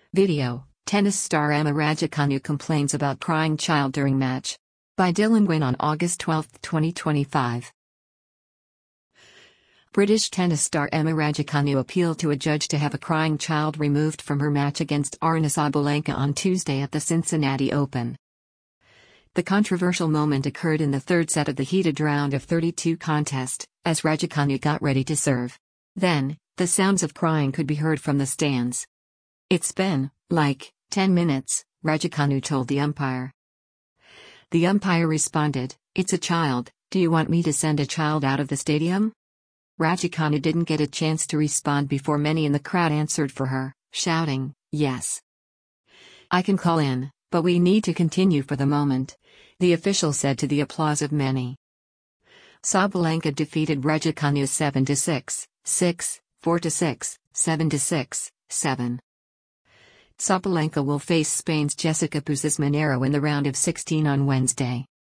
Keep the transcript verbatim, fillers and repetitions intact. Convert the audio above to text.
Video: Tennis star Emma Raducanu complains about crying child during match. By Dylan Gwynn on August twelfth, twenty twenty-five. British tennis star Emma Raducanu appealed to a judge to have a crying child removed from her match against Aryna Sabalenka on Tuesday at the Cincinnati Open. The controversial moment occurred in the third set of the heated round of thirty-two contest, as Raducanu got ready to serve. Then, the sounds of crying could be heard from the stands. "It's been, like, ten minutes, Raducanu told the umpire. The umpire responded, "It's a child, do you want me to send a child out of the stadium?" Raducanu didn't get a chance to respond before many in the crowd answered for her, shouting, "Yes. I can call in, but we need to continue for the moment," the official said to the applause of many. Sabalenka defeated Raducanu seven to six, six, four to six, seven to six, seven. Sabalenka will face Spain's Jessica Puzes Monero in the round of sixteen on Wednesday.